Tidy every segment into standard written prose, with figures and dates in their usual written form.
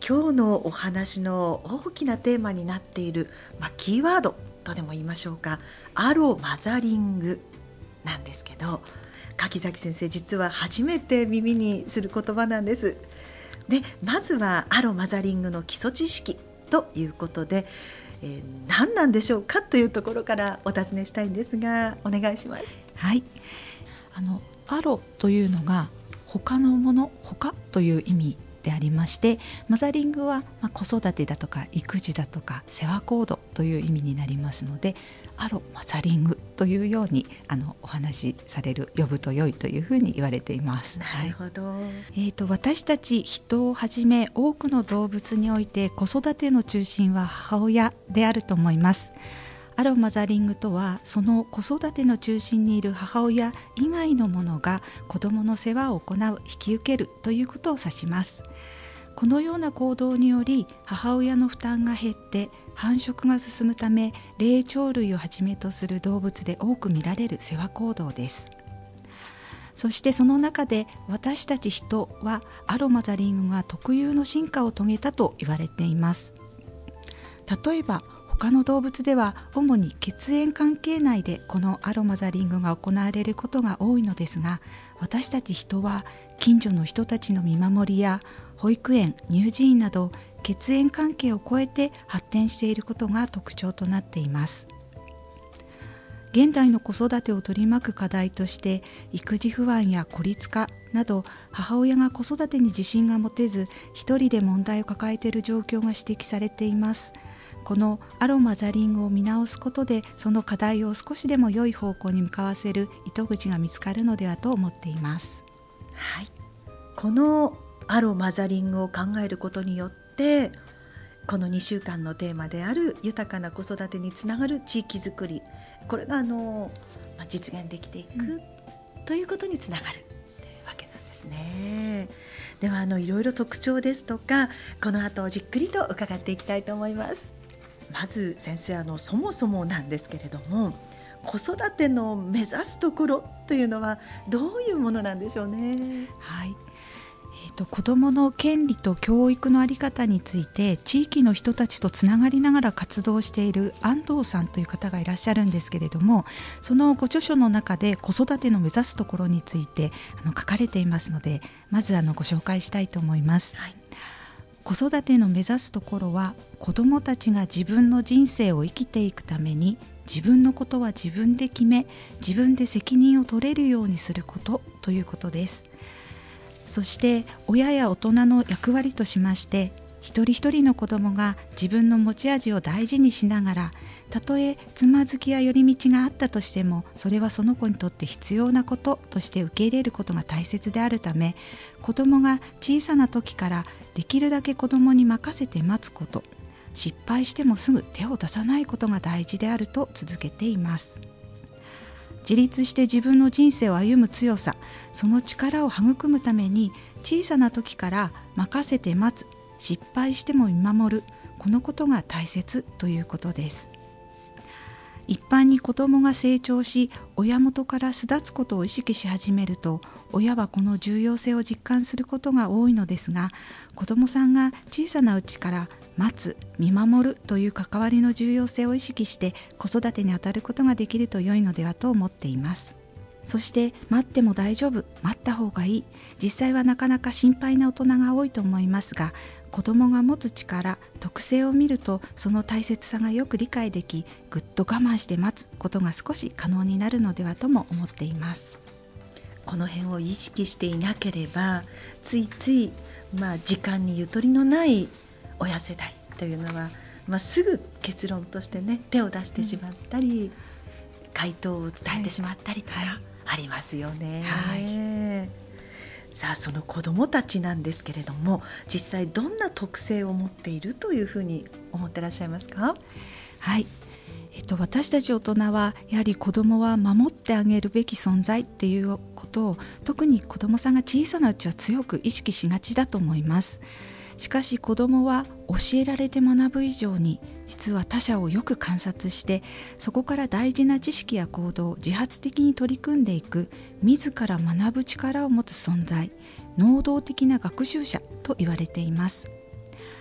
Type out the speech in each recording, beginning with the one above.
今日のお話の大きなテーマになっている、キーワードとでも言いましょうか、アロマザリングなんですけど、柿崎先生実は初めて耳にする言葉なんです。でまずはアロマザリングの基礎知識ということで、何なんでしょうかというところからお尋ねしたいんですが、お願いします。 はい、アロというのが他のもの、他という意味でありまして、マザリングは子育てだとか育児だとか世話行動という意味になりますので、アロマザリングというようにお話しされる、呼ぶと良いというふうに言われています。 なるほど。 私たち人をはじめ多くの動物において子育ての中心は母親であると思います。アロマザリングとは、その子育ての中心にいる母親以外のものが子どもの世話を行う、引き受けるということを指します。このような行動により母親の負担が減って繁殖が進むため、霊長類をはじめとする動物で多く見られる世話行動です。そしてその中で私たち人はアロマザリングが特有の進化を遂げたと言われています。例えば他の動物では主に血縁関係内でこのアロマザリングが行われることが多いのですが、私たち人は近所の人たちの見守りや保育園、乳児院など血縁関係を超えて発展していることが特徴となっています。現代の子育てを取り巻く課題として、育児不安や孤立化など、母親が子育てに自信が持てず一人で問題を抱えている状況が指摘されています。このアロマザリングを見直すことで、その課題を少しでも良い方向に向かわせる糸口が見つかるのではと思っています。 はい、このアロマザリングを考えることによって、この2週間のテーマである豊かな子育てにつながる地域づくり、これが実現できていく、ということにつながるというわけなんですね。ではいろいろ特徴ですとか、この後じっくりと伺っていきたいと思います。まず先生、そもそもなんですけれども、子育ての目指すところというのはどういうものなんでしょうね。 はい、子どもの権利と教育の在り方について地域の人たちとつながりながら活動している安藤さんという方がいらっしゃるんですけれども、そのご著書の中で子育ての目指すところについて書かれていますので、まずご紹介したいと思います。はい、子育ての目指すところは、子どもたちが自分の人生を生きていくために自分のことは自分で決め、自分で責任を取れるようにすることということです。そして親や大人の役割としまして、一人一人の子どもが自分の持ち味を大事にしながら、たとえつまずきや寄り道があったとしても、それはその子にとって必要なこととして受け入れることが大切であるため、子どもが小さな時からできるだけ子どもに任せて待つこと、失敗してもすぐ手を出さないことが大事であると続けています。自立して自分の人生を歩む強さ、その力を育むために、小さな時から任せて待つ、失敗しても見守る、このことが大切ということです。一般に子どもが成長し、親元から巣立つことを意識し始めると、親はこの重要性を実感することが多いのですが、子どもさんが小さなうちから待つ、見守るという関わりの重要性を意識して子育てに当たることができると良いのではと思っています。そして待っても大丈夫、待った方がいい、実際はなかなか心配な大人が多いと思いますが、子どもが持つ力、特性を見るとその大切さがよく理解でき、ぐっと我慢して待つことが少し可能になるのではとも思っています。 この辺を意識していなければ、ついつい時間にゆとりのない親世代というのは、すぐ結論としてね、手を出してしまったり、回答を伝えてしまったりとかありますよね。さあ、その子どもたちなんですけれども、実際どんな特性を持っているというふうに思ってらっしゃいますか？ はい、私たち大人はやはり子どもは守ってあげるべき存在っていうことを、特に子どもさんが小さなうちは強く意識しがちだと思います。しかし子どもは教えられて学ぶ以上に、実は他者をよく観察して、そこから大事な知識や行動を自発的に取り組んでいく、自ら学ぶ力を持つ存在、能動的な学習者と言われています。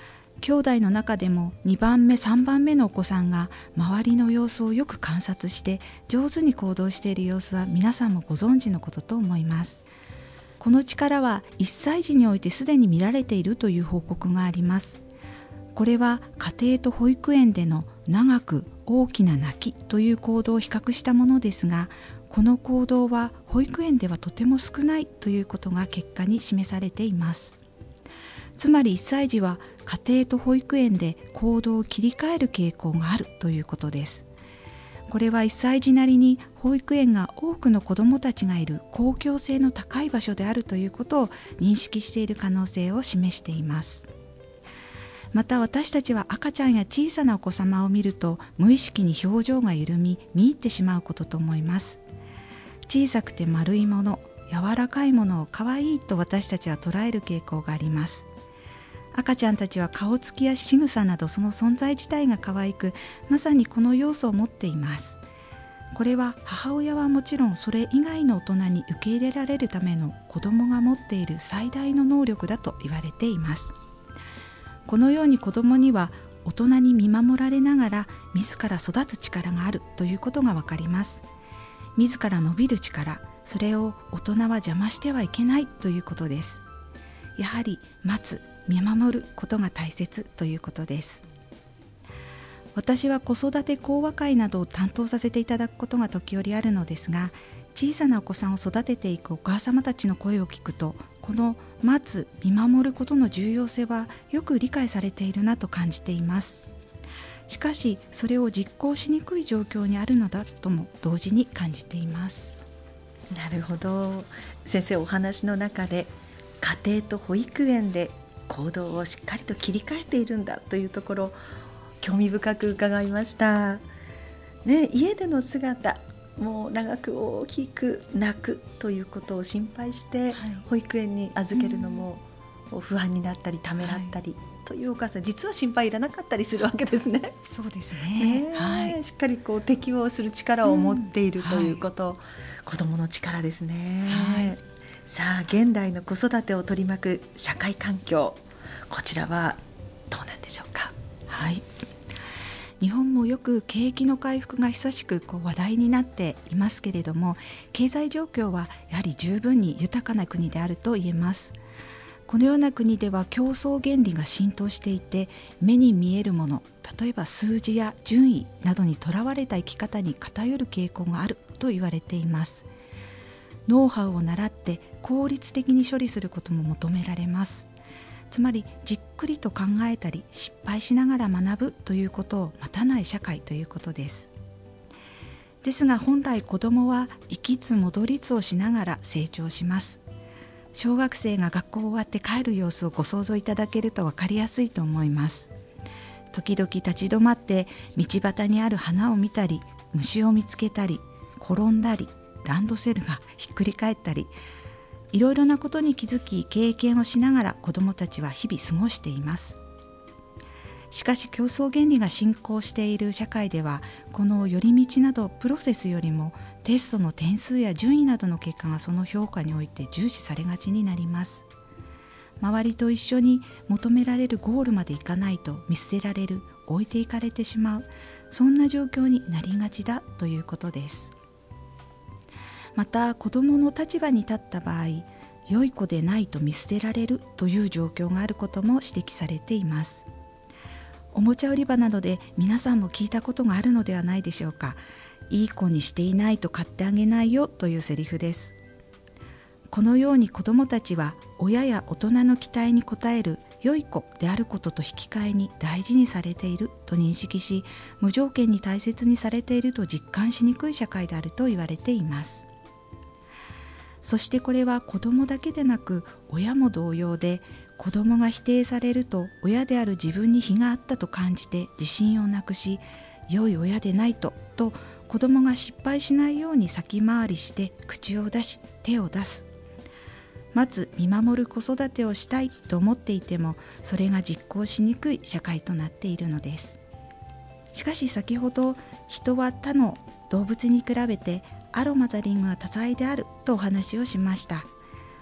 兄弟の中でも2番目3番目のお子さんが周りの様子をよく観察して上手に行動している様子は皆さんもご存知のことと思います。この力は1歳児においてすでに見られているという報告があります。これは家庭と保育園での長く大きな泣きという行動を比較したものですが、この行動は保育園ではとても少ないということが結果に示されています。つまり1歳児は家庭と保育園で行動を切り替える傾向があるということです。これは1歳児なりに保育園が多くの子どもたちがいる公共性の高い場所であるということを認識している可能性を示しています。また私たちは赤ちゃんや小さなお子様を見ると無意識に表情が緩み見入ってしまうことと思います。小さくて丸いもの、柔らかいものを可愛いと私たちは捉える傾向があります。赤ちゃんたちは顔つきや仕草などその存在自体が可愛く、まさにこの要素を持っています。これは母親はもちろんそれ以外の大人に受け入れられるための子供が持っている最大の能力だと言われています。このように子供には大人に見守られながら自ら育つ力があるということがわかります。自ら伸びる力、それを大人は邪魔してはいけないということです。やはり待つ、見守ることが大切ということです。私は子育て講話会などを担当させていただくことが時折あるのですが、小さなお子さんを育てていくお母様たちの声を聞くと、この待つ、見守ることの重要性はよく理解されているなと感じています。しかしそれを実行しにくい状況にあるのだとも同時に感じています。 なるほど。先生、お話の中で家庭と保育園で行動をしっかりと切り替えているんだというところ、興味深く伺いました、ね。家での姿、もう長く大きく泣くということを心配して保育園に預けるのも不安になったりためらったり、というお母さん、実は心配いらなかったりするわけですね。 そうですね、 しっかり適応する力を持っているということ、子どもの力ですね。さあ、現代の子育てを取り巻く社会環境、こちらはどうなんでしょうか。 日本もよく景気の回復が久しく話題になっていますけれども、経済状況はやはり十分に豊かな国であると言えます。このような国では競争原理が浸透していて、目に見えるもの、例えば数字や順位などにとらわれた生き方に偏る傾向があると言われています。ノウハウを習って効率的に処理することも求められます。つまりじっくりと考えたり失敗しながら学ぶということを待たない社会ということです。ですが本来子どもは行きつ戻りつをしながら成長します。小学生が学校終わって帰る様子をご想像いただけると分かりやすいと思います。時々立ち止まって道端にある花を見たり、虫を見つけたり、転んだり、ランドセルがひっくり返ったり、いろいろなことに気づき経験をしながら子どもたちは日々過ごしています。しかし競争原理が進行している社会では、この寄り道などプロセスよりもテストの点数や順位などの結果がその評価において重視されがちになります。周りと一緒に求められるゴールまでいかないと見捨てられる、置いていかれてしまう、そんな状況になりがちだということです。また子どもの立場に立った場合、良い子でないと見捨てられるという状況があることも指摘されています。おもちゃ売り場などで皆さんも聞いたことがあるのではないでしょうか。いい子にしていないと買ってあげないよというセリフです。このように子どもたちは親や大人の期待に応える良い子であることと引き換えに大事にされていると認識し、無条件に大切にされていると実感しにくい社会であると言われています。そしてこれは子どもだけでなく親も同様で、子どもが否定されると親である自分に非があったと感じて自信をなくし、良い親でないと子どもが失敗しないように先回りして口を出し手を出す。待つ、見守る子育てをしたいと思っていても、それが実行しにくい社会となっているのです。しかし先ほど、人は他の動物に比べてアロマザリングが多彩であるとお話をしました。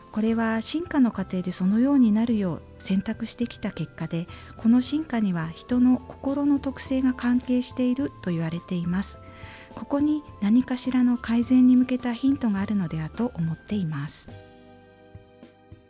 これは進化の過程でそのようになるよう選択してきた結果で、この進化には人の心の特性が関係していると言われています。ここに何かしらの改善に向けたヒントがあるのではと思っています。